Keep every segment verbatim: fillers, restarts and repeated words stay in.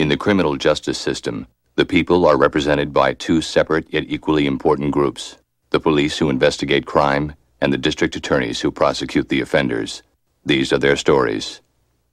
In the criminal justice system, the people are represented by two separate yet equally important groups: the police who investigate crime and the district attorneys who prosecute the offenders. These are their stories.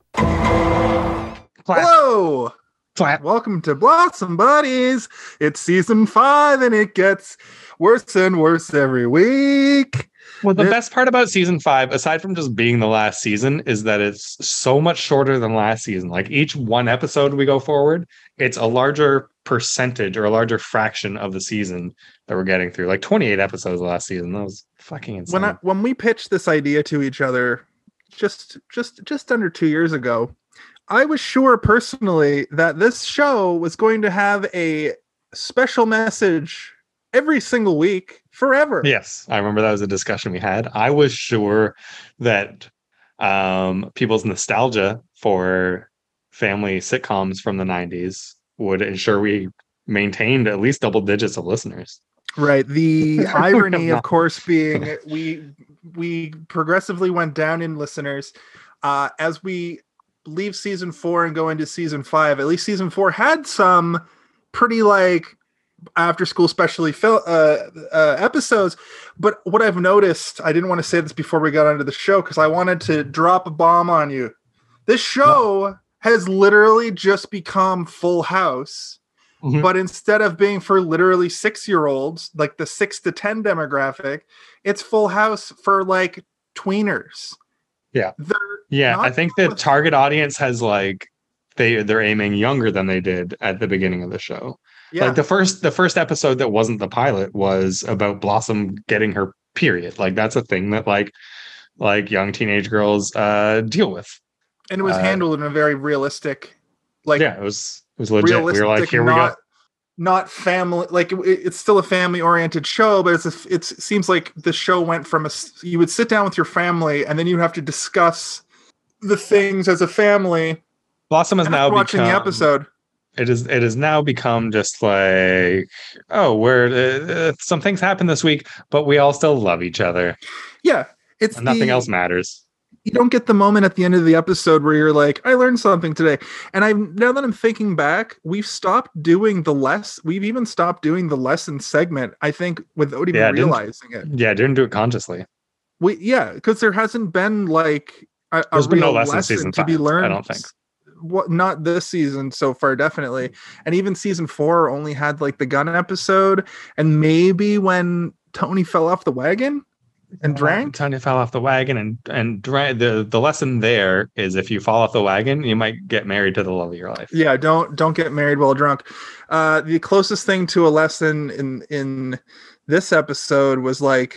Hello! Clap. Welcome to Blossom Buddies. It's season five and it gets worse and worse every week. Well, the This- best part about season five, aside from just being the last season, is that it's so much shorter than last season. Like each one episode we go forward, it's a larger percentage or a larger fraction of the season that we're getting through. Like twenty-eight episodes last season. That was fucking insane. When I, when we pitched this idea to each other just just just under two years ago, I was sure personally that this show was going to have a special message every single week forever. Yes, I remember that was a discussion we had. I was sure that um, people's nostalgia for family sitcoms from the nineties would ensure we maintained at least double digits of listeners. Right. The irony, of not. course, being we we progressively went down in listeners uh, as we leave season four and go into season five. At least season four had some pretty like after school specially fil- uh, uh, episodes. But what I've noticed, I didn't want to say this before we got onto the show because I wanted to drop a bomb on you. This show no. has literally just become Full House. Mm-hmm. But instead of being for literally six-year-olds, like the six to ten demographic, it's Full House for like tweeners. Yeah, they're yeah. I think the with- target audience has like they they're aiming younger than they did at the beginning of the show. Yeah. Like the first the first episode that wasn't the pilot was about Blossom getting her period. Like that's a thing that like like young teenage girls uh, deal with, and it was uh, handled in a very realistic, like yeah, it was. It was legit. We were like, here not, we go. Not family, like it, it's still a family-oriented show, but it's a, it's, it seems like the show went from a. You would sit down with your family, and then you have to discuss the things as a family. Blossom is now watching become, the episode. It is. It has now become just like, oh, where uh, some things happen this week, but we all still love each other. Yeah, it's and nothing the, else matters. You don't get the moment at the end of the episode where you're like, I learned something today. And I now that I'm thinking back, we've stopped doing the less. We've even stopped doing the lesson segment, I think, without even yeah, realizing it. Yeah, didn't do it consciously. We yeah, because there hasn't been like a, a There's real been no lesson, lesson season to five, be learned. I don't think. What not this season so far, definitely. And even season four only had like the gun episode, and maybe when Tony fell off the wagon. And drank. Tony fell off the wagon and and drank. The the lesson there is if you fall off the wagon, you might get married to the love of your life. Yeah, don't don't get married while drunk. Uh, the closest thing to a lesson in in this episode was like,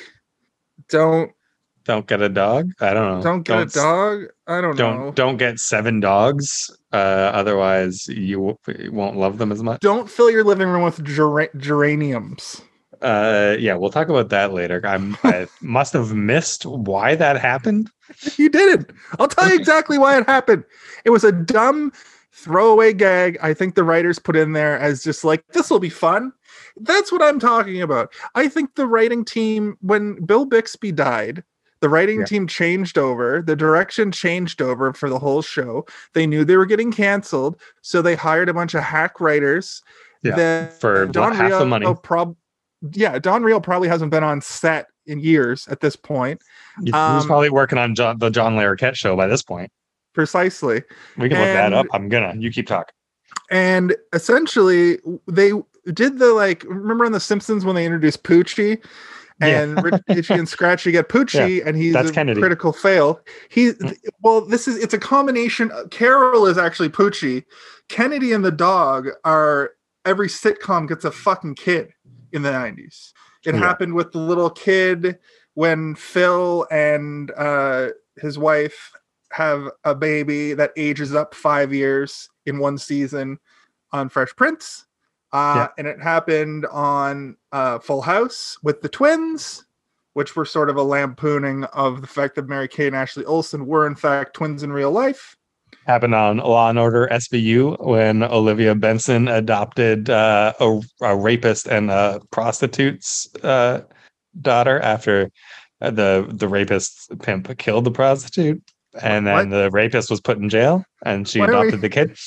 don't don't get a dog. I don't know. Don't get don't, a dog. I don't, don't know. Don't get seven dogs. Uh, otherwise, you, you won't love them as much. Don't fill your living room with ger- geraniums. Uh, yeah, we'll talk about that later. I'm, I must have missed why that happened. You didn't. I'll tell you exactly why it happened. It was a dumb throwaway gag. I think the writers put in there as just like, this will be fun. That's what I'm talking about. I think the writing team, when Bill Bixby died, the writing yeah. team changed over. The direction changed over for the whole show. They knew they were getting canceled, so they hired a bunch of hack writers. Yeah, that for Don half Rio the money. Prob- Yeah, Don Real probably hasn't been on set in years at this point. He um, was probably working on John, the John Larroquette show by this point. Precisely. We can and, look that up. I'm gonna. You keep talking. And essentially, they did the like. Remember on The Simpsons when they introduced Poochie, and yeah. Itchy and Scratchy get Poochie, yeah, and he's a Kennedy. critical fail. He well, this is it's a combination. Carol is actually Poochie. Kennedy and the dog are. Every sitcom gets a fucking kid. In the nineties, it yeah. happened with the little kid when Phil and uh, his wife have a baby that ages up five years in one season on Fresh Prince. Uh, yeah. And it happened on uh, Full House with the twins, which were sort of a lampooning of the fact that Mary Kay and Ashley Olsen were in fact twins in real life. Happened on Law and Order S V U when Olivia Benson adopted uh, a, a rapist and a prostitute's uh, daughter after the the rapist pimp killed the prostitute, and then what? the rapist was put in jail, and she why adopted we, the kid.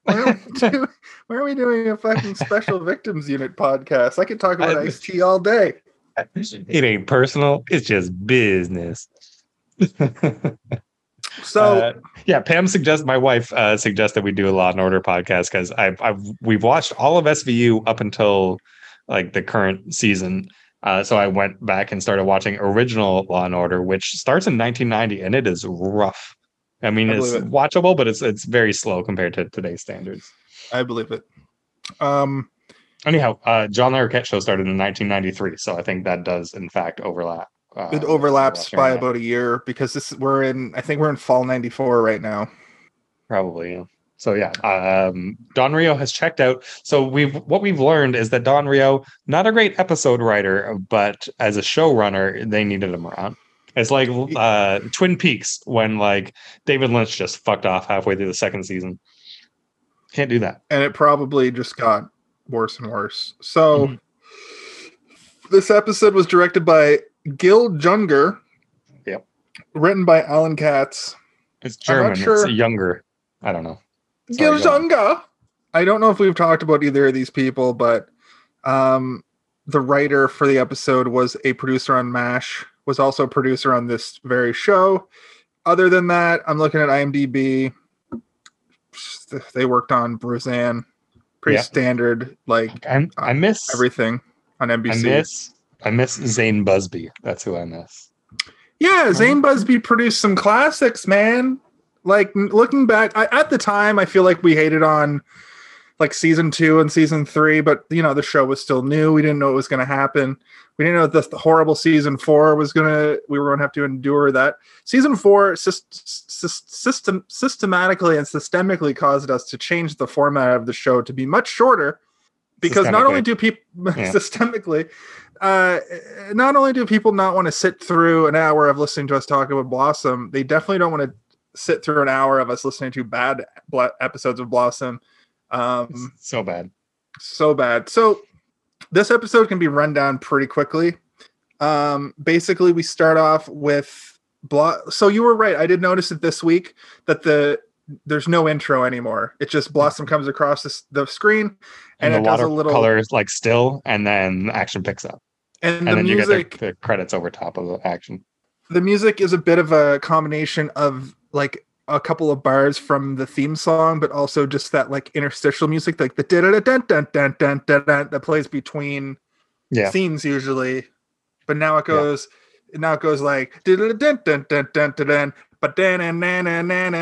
Why are, we doing, why are we doing a fucking special victims unit podcast? I could talk about Ice-T all day. It ain't personal. It's just business. So uh, yeah, Pam suggests my wife uh, suggests that we do a Law and Order podcast because I've, I've we've watched all of S V U up until like the current season. Uh, so I went back and started watching original Law and Order, which starts in nineteen ninety, and it is rough. I mean, I it's it. watchable, but it's it's very slow compared to today's standards. I believe it. Um. Anyhow, uh, John Larroquette show started in nineteen ninety-three, so I think that does in fact overlap. Uh, it overlaps by right about a year because this we're in. I think we're in fall ninety-four right now. Probably. Yeah. So yeah, um, Don Rio has checked out. So we've what we've learned is that Don Rio, not a great episode writer, but as a showrunner, they needed him around. It's like uh, Twin Peaks when like David Lynch just fucked off halfway through the second season. Can't do that. And it probably just got worse and worse. So mm-hmm. This episode was directed by Gil Junger. Yep. Written by Alan Katz. It's German. Sure. It's younger. I don't know. Gil Junger. I don't know if we've talked about either of these people, but um, the writer for the episode was a producer on MASH, was also a producer on this very show. Other than that, I'm looking at IMDb. They worked on Roseanne. Pretty yeah. standard, like I'm, I miss everything on N B C. I miss I miss Zane Busby. That's who I miss. Yeah, Zane Busby produced some classics, man. Like looking back, I, at the time, I feel like we hated on like season two and season three, but you know the show was still new. We didn't know what was going to happen. We didn't know that the horrible season four was gonna. We were going to have to endure that. Season four system systematically and systemically caused us to change the format of the show to be much shorter, because not only do people yeah. systemically, uh, not only do people not want to sit through an hour of listening to us talk about Blossom, they definitely don't want to sit through an hour of us listening to bad episodes of Blossom. Um, so bad, so bad. So this episode can be run down pretty quickly. Um, basically, we start off with Blo- So you were right. I did notice it this week that the there's no intro anymore. It just Blossom comes across the, the screen, and, and it does a little colors like still, and then action picks up, and, and the then music, you get the, the credits over top of the action. The music is a bit of a combination of like a couple of bars from the theme song, but also just that like interstitial music, like the da da da da da da da that plays between yeah. scenes usually. But now it goes, yeah. now it goes like da da da da da da da, but then and then and then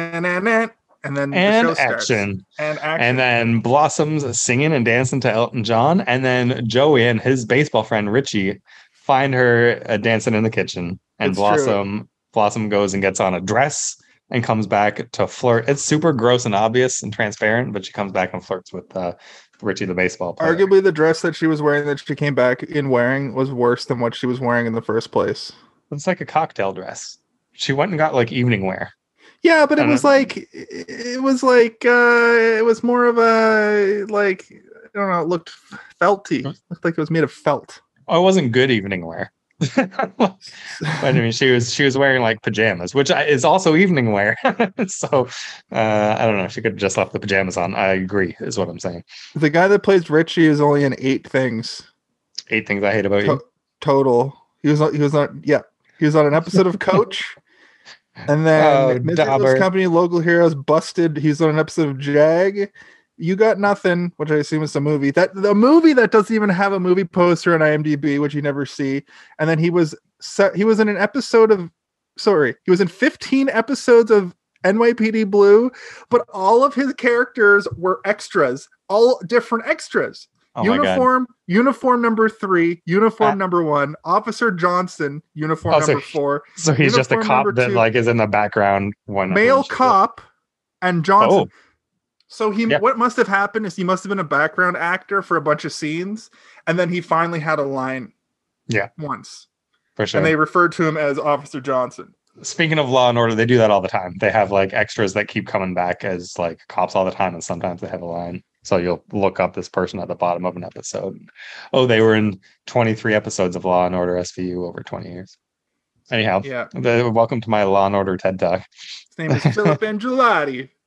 and then and the show action. starts. And action, and then Blossom's singing and dancing to Elton John, and then Joey and his baseball friend Richie find her uh, dancing in the kitchen, and it's Blossom true. Blossom goes and gets on a dress and comes back to flirt. It's super gross and obvious and transparent, but she comes back and flirts with uh, Richie, the baseball player. Arguably, the dress that she was wearing that she came back in wearing was worse than what she was wearing in the first place. It's like a cocktail dress. She went and got like evening wear. Yeah, but it was know. like it was like uh, it was more of a like I don't know. It looked felty. It looked like it was made of felt. Oh, it wasn't good evening wear. But I mean, she was she was wearing like pajamas, which is also evening wear. So uh, I don't know. She could have just left the pajamas on. I agree, is what I'm saying. The guy that plays Richie is only in eight things. Eight things I hate about to- you. Total. He was he was on yeah. He was on an episode of Coach, and then oh, Mister Company Local Heroes Busted. He's on an episode of Jag. You Got Nothing, which I assume is a movie that the movie that doesn't even have a movie poster on IMDb, which you never see. And then he was set, he was in an episode of sorry, he was in fifteen episodes of N Y P D Blue, but all of his characters were extras, all different extras. Oh uniform, uniform number three, uniform uh, number one, Officer Johnson, uniform oh, number so, four. So he's just a cop that two, like is in the background. One male cop and Johnson. Oh. So he, yeah. what must have happened is he must have been a background actor for a bunch of scenes, and then he finally had a line. Yeah, once for sure. And they referred to him as Officer Johnson. Speaking of Law and Order, they do that all the time. They have like extras that keep coming back as like cops all the time, and sometimes they have a line. So you'll look up this person at the bottom of an episode. Oh, they were in twenty-three episodes of Law and Order S V U over twenty years. Anyhow, yeah. The, welcome to my Law and Order TED Talk. His name is Philip Angelotti.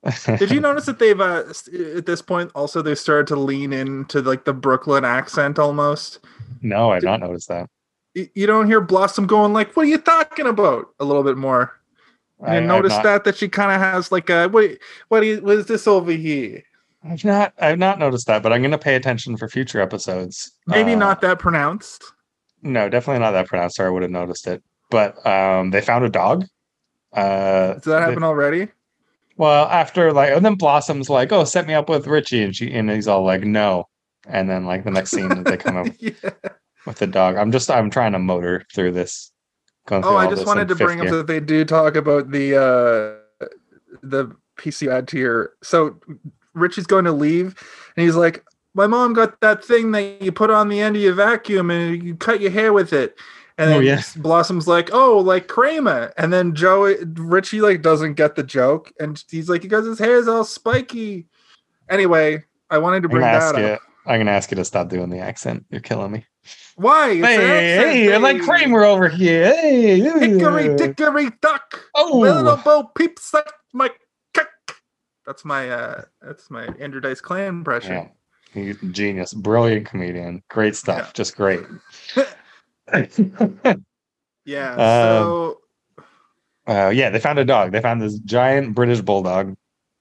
Did you notice that they've uh, at this point also they started to lean into like the Brooklyn accent almost? No, I did Did, not notice that. You don't hear Blossom going like, "What are you talking about?" a little bit more. And I, notice not, that that she kind of has like a what? What, you, what is this over here? I've not I've not noticed that, but I'm going to pay attention for future episodes. Maybe uh, not that pronounced. No, definitely not that pronounced, or I would have noticed it. But um, they found a dog. Uh, Does that happen they, already? Well, after like, and then Blossom's like, "Oh, set me up with Richie," and she and he's all like, "No," and then like the next scene they come up yeah. with the dog. I'm just I'm trying to motor through this. Oh, I just wanted to bring gear. up that they do talk about the uh, the P C ad tier. So Richie's going to leave, and he's like, "My mom got that thing that you put on the end of your vacuum, and you cut your hair with it." And then oh, yeah. Blossom's like, "Oh, like Kramer." And then Joey Richie like doesn't get the joke, and he's like, "Because his hair's all spiky." Anyway, I wanted to bring that you, up. I'm gonna ask you to stop doing the accent. You're killing me. Why? It's hey, accent, hey, hey, like Kramer over here. Hey, hickory dickory duck. Oh, little Bo peeps like my kick. That's my uh, that's my Andrew Dice Clay impression. Yeah. He's a genius, brilliant comedian, great stuff, yeah. just great. yeah. So, um, uh, yeah, they found a dog. They found this giant British bulldog,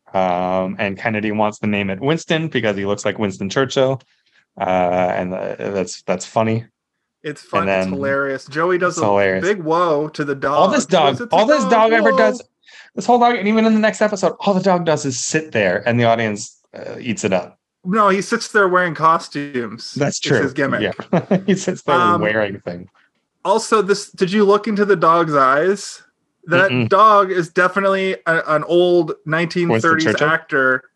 um, and Kennedy wants to name it Winston because he looks like Winston Churchill. Uh, and uh, that's that's funny. It's fun. It's hilarious. Joey does a hilarious. big whoa to the dog. All this dog, all this dog, dog ever does, this whole dog, and even in the next episode, all the dog does is sit there, and the audience uh, eats it up. No, he sits there wearing costumes. That's true. It's his gimmick. Yeah. He sits there um, wearing things. Also, this. Did you look into the dog's eyes? That Mm-mm. dog is definitely a, an old nineteen thirties actor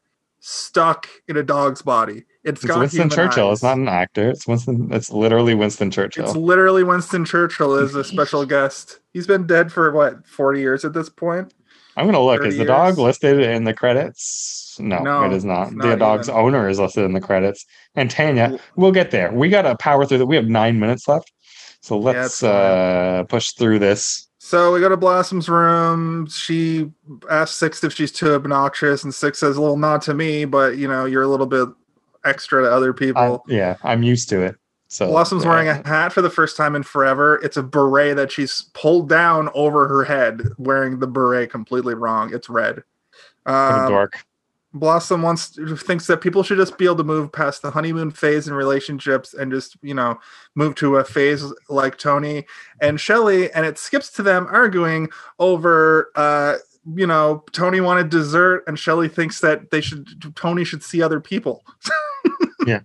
stuck in a dog's body. It's, it's Winston Churchill. Eyes. It's not an actor. It's Winston. It's literally Winston Churchill. It's literally Winston Churchill as a special guest. He's been dead for what, forty years at this point? I'm gonna look. Is the years? dog listed in the credits? No, no it is not. not the dog's even. owner is listed in the credits. And Tanya, we'll get there. We gotta power through that. We have nine minutes left, so let's yeah, uh, push through this. So we go to Blossom's room. She asks Six if she's too obnoxious, and Six says, "Well, not to me, but you know, you're a little bit extra to other people." I, yeah, I'm used to it. So Blossom's yeah. wearing a hat for the first time in forever. It's a beret that she's pulled down over her head, wearing the beret completely wrong. It's red. Um, dork. Blossom wants thinks that people should just be able to move past the honeymoon phase in relationships and just, you know, move to a phase like Tony and Shelley, and it skips to them arguing over uh you know, Tony wanted dessert and Shelley thinks that they should Tony should see other people. Yeah.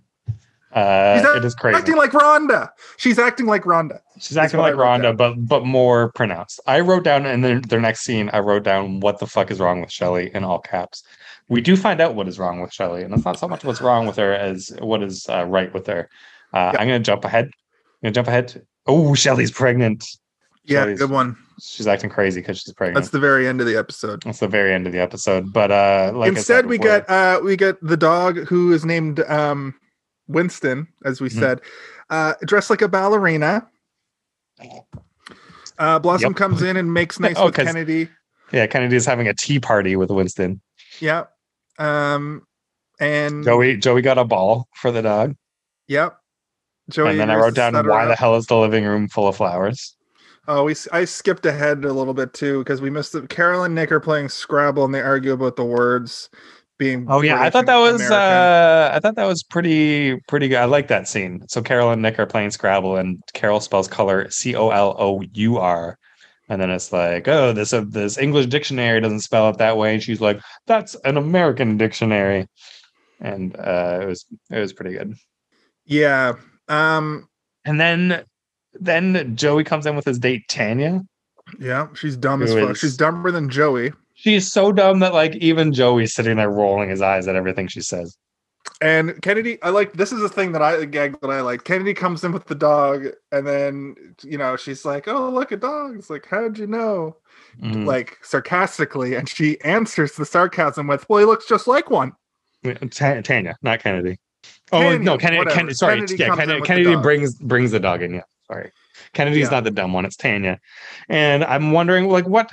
Uh, She's it is crazy. Acting like Rhonda. She's acting like Rhonda. She's acting like Rhonda, but but more pronounced. I wrote down in their, their next scene, I wrote down what the fuck is wrong with Shelley in all caps. We do find out what is wrong with Shelley, and it's not so much what's wrong with her as what is uh, right with her. Uh, yep. I'm going to jump ahead. I'm going to jump ahead. Oh, Shelley's pregnant. Yeah, Shelley's, good one. She's acting crazy because she's pregnant. That's the very end of the episode. That's the very end of the episode. But uh, like instead, we get uh, we get the dog who is named um, Winston, as we mm-hmm. said, uh, dressed like a ballerina. Uh, Blossom yep. comes in and makes nice oh, with Kennedy. Yeah, Kennedy's having a tea party with Winston. Yeah. Um, and Joey Joey got a ball for the dog. Yep. Joey and then I wrote down why the hell is the living room full of flowers? Oh, we I skipped ahead a little bit too because we missed it. Carol and Nick are playing Scrabble and they argue about the words being. Oh yeah, British I thought that was uh, I thought that was pretty pretty good. I like that scene. So Carol and Nick are playing Scrabble and Carol spells color C O L O U R. And then it's like, oh, this uh, this English dictionary doesn't spell it that way. And she's like, that's an American dictionary. And uh, it was it was pretty good. Yeah. Um, and then then Joey comes in with his date Tanya. Yeah, she's dumb as fuck. Is, she's dumber than Joey. She's so dumb that like even Joey's sitting there rolling his eyes at everything she says. And Kennedy, I like this is a thing that I a gag that I like. Kennedy comes in with the dog, and then you know she's like, "Oh, look, a dog." It's like, "How'd you know?" Mm-hmm. Like sarcastically, and she answers the sarcasm with, "Well, he looks just like one." T- Tanya, not Kennedy. Oh Tanya, no, Kennedy. Kennedy sorry, Kennedy yeah, Kennedy, Kennedy brings brings the dog in. Yeah, sorry, Kennedy's yeah. not the dumb one. It's Tanya, and I'm wondering, like, what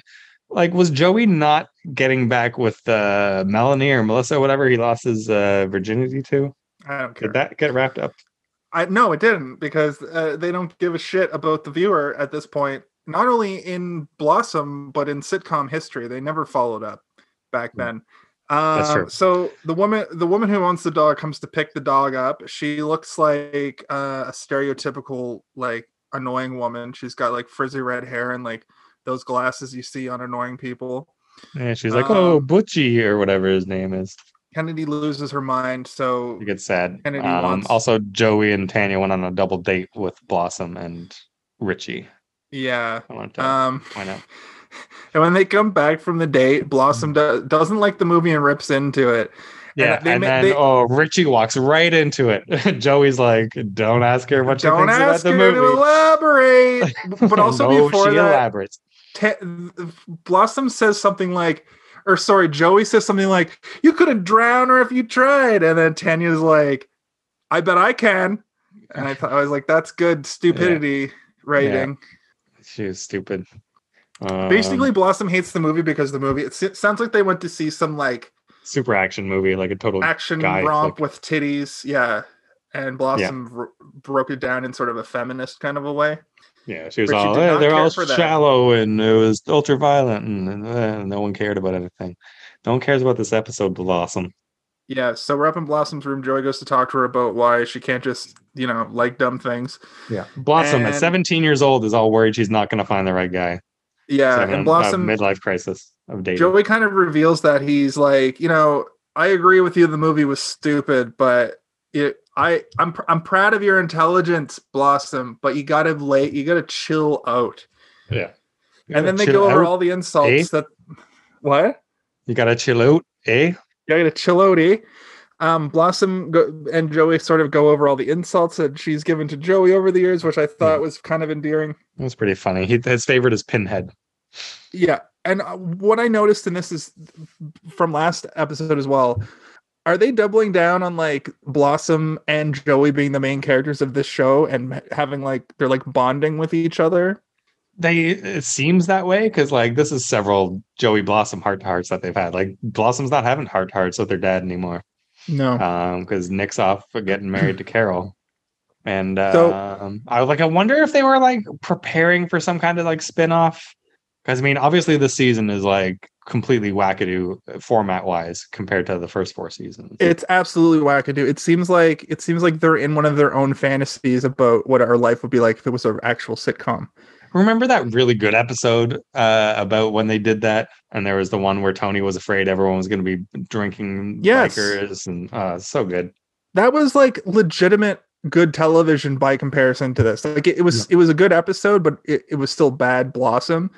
Like, was Joey not getting back with uh, Melanie or Melissa, or whatever he lost his uh, virginity to? I don't care. Did that get wrapped up? I no, it didn't, because uh, they don't give a shit about the viewer at this point. Not only in Blossom, but in sitcom history, they never followed up back then. That's Uh, true. so the woman, the woman who owns the dog, comes to pick the dog up. She looks like uh, a stereotypical, like, annoying woman. She's got like frizzy red hair and like those glasses you see on annoying people. Yeah, she's like, um, "Oh, Butchie," or whatever his name is. Kennedy loses her mind, so He gets sad. Kennedy um, wants... Also, Joey and Tanya went on a double date with Blossom and Richie. Yeah. I want to um, find out. And when they come back from the date, Blossom do- doesn't like the movie and rips into it. Yeah, and, and ma- then they, oh, Richie walks right into it. Joey's like, "Don't ask her what she don't thinks ask about the her movie." To elaborate. But also no, before she that, elaborates. T- Blossom says something like, or sorry, Joey says something like, "You could have drowned her if you tried," and then Tanya's like, "I bet I can." And I thought I was like, "That's good stupidity yeah. rating." Yeah. She was stupid. Um, Basically, Blossom hates the movie because the movie it sounds like they went to see some like super action movie, like a total action guy romp flick. with titties, yeah. And Blossom yeah. r- broke it down in sort of a feminist kind of a way. Yeah, she was but all, she hey, they're all shallow that. And it was ultra violent, and, and uh, no one cared about anything. No one cares about this episode, Blossom. Yeah, so we're up in Blossom's room. Joey goes to talk to her about why she can't just, you know, like dumb things. Yeah, Blossom and, at seventeen years old is all worried she's not going to find the right guy. Yeah, and Blossom midlife crisis of dating. Joey kind of reveals that he's like, you know, I agree with you. The movie was stupid, but it, I, I'm, I'm proud of your intelligence, Blossom. But you gotta lay, you gotta chill out. Yeah, and then they go over out, all the insults eh? that. What? You gotta chill out, eh? You gotta chill out, eh? Um, Blossom go, and Joey sort of go over all the insults that she's given to Joey over the years, which I thought yeah. was kind of endearing. It was pretty funny. He, his favorite is Pinhead. Yeah, and what I noticed in this is from last episode as well. Are they doubling down on like Blossom and Joey being the main characters of this show and having like they're like bonding with each other? They it seems that way because like this is several Joey Blossom heart to hearts that they've had. Like Blossom's not having heart to hearts with their dad anymore. No, um, because Nick's off for getting married to Carol, and uh, so, um, I was like, I wonder if they were like preparing for some kind of like spinoff. Because I mean, obviously, this season is like completely wackadoo format wise compared to the first four seasons. It's absolutely wackadoo. It seems like it seems like they're in one of their own fantasies about what our life would be like if it was an actual sitcom. Remember that really good episode uh, about when they did that? And there was the one where Tony was afraid everyone was going to be drinking yes. bikers. And uh, so good. That was like legitimate good television by comparison to this. Like it, it was yeah. it was a good episode, but it, it was still bad Blossom.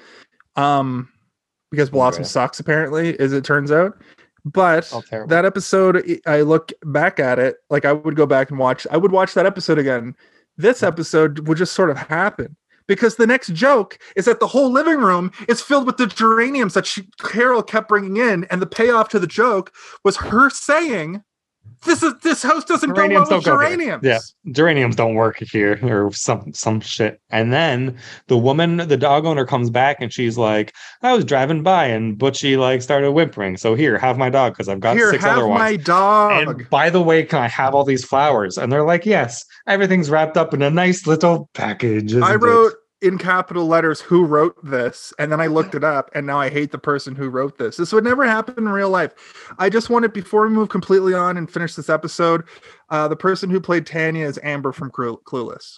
Um, because Blossom okay. sucks, apparently, as it turns out. But oh, that episode, I look back at it, like I would go back and watch, I would watch that episode again. This episode would just sort of happen. Because the next joke is that the whole living room is filled with the geraniums that she, Carol kept bringing in, and the payoff to the joke was her saying, "This is this house doesn't geraniums go well with geraniums." Yeah, geraniums don't work here, or some some shit. And then the woman, the dog owner, comes back and she's like, "I was driving by and Butchie like started whimpering. So here, have my dog because I've got here, six have other ones. My dog. And by the way, can I have all these flowers?" And they're like, "Yes." Everything's wrapped up in a nice little package. I wrote it? in capital letters who wrote this, and then I looked it up, and now I hate the person who wrote this. This would never happen in real life. I just wanted, before we move completely on and finish this episode, uh, the person who played Tanya is Amber from Clueless.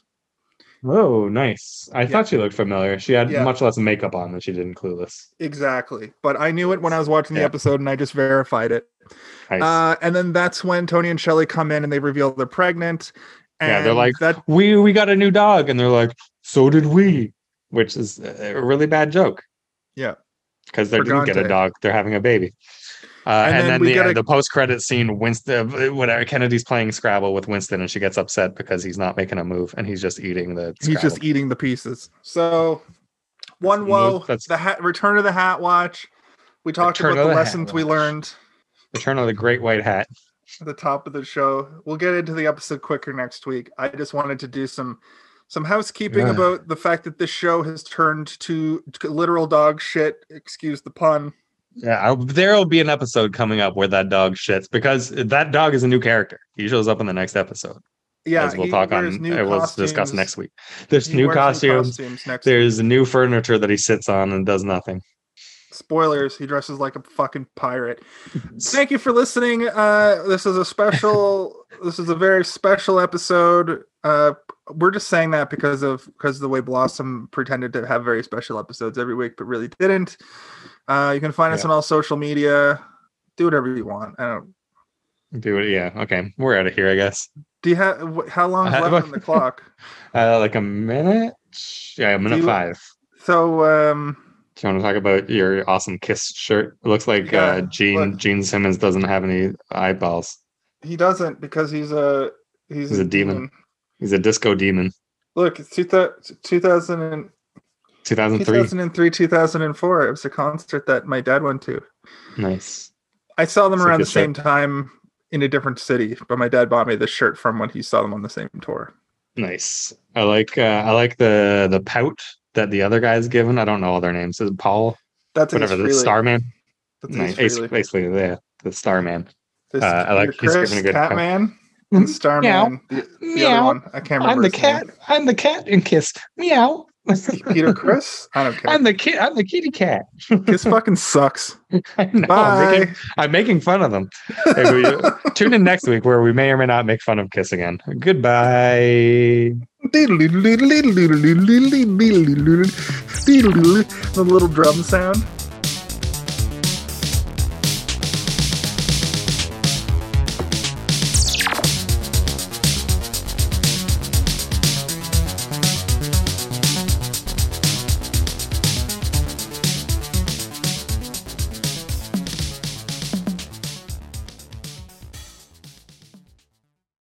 Oh, nice. I yeah. thought she looked familiar. She had yeah. much less makeup on than she did in Clueless. Exactly. But I knew it when I was watching the yeah. episode, and I just verified it. Nice. Uh, and then that's when Tony and Shelley come in, and they reveal they're pregnant. And yeah, they're like, that, we we got a new dog. And they're like, so did we. Which is a really bad joke. Yeah. Because they didn't get a dog. They're having a baby. Uh, and, and then, then the, uh, a... the post-credit scene, Winston, whatever, Kennedy's playing Scrabble with Winston, and she gets upset because he's not making a move, and he's just eating the Scrabble. He's just eating the pieces. So, one woe, That's... the hat, Return of the Hat watch. We talked Return about the, the lessons we learned. Return of the Great White Hat. At the top of the show. We'll get into the episode quicker next week. I just wanted to do some Some housekeeping yeah. about the fact that this show has turned to, to literal dog shit. Excuse the pun. Yeah, there will be an episode coming up where that dog shits, because that dog is a new character. He shows up in the next episode. Yeah, as we'll talk on. New we'll costumes. discuss next week. There's new costumes. New costumes next There's week. New furniture that he sits on and does nothing. Spoilers, he dresses like a fucking pirate. Thank you for listening. Uh, this is a special, this is a very special episode. Uh, we're just saying that because of because of the way Blossom pretended to have very special episodes every week, but really didn't. Uh, you can find yeah. us on all social media. Do whatever you want. I don't do it. Yeah. Okay. We're out of here, I guess. Do you have how long is left on the clock? Uh, like a minute. Yeah, a minute you, five. So, um, do you want to talk about your awesome Kiss shirt? It looks like yeah, uh, Gene look, Gene Simmons doesn't have any eyeballs. He doesn't because he's a he's, he's a, a demon. demon. He's a disco demon. Look, it's two thousand, two thousand two thousand three. two thousand three, two thousand four. It was a concert that my dad went to. Nice. I saw them it's around the same shirt. time in a different city, but my dad bought me this shirt from when he saw them on the same tour. Nice. I like uh, I like the the pout that the other guy's given. I don't know all their names. Is it Paul? That's whatever the Starman. That's nice. Basically, basically, yeah, the Starman. Uh, I like Chris, he's giving a good Catman and Starman. The, the Meow. other one, I can't remember. I'm the cat. Name. I'm the cat in Kiss. Meow. Peter Chris? I don't care. I'm the kid. I'm the kitty cat. Kiss fucking sucks. I know. Bye. I'm making, I'm making fun of them. Hey, we, tune in next week where we may or may not make fun of Kiss again. Goodbye. The little drum sound.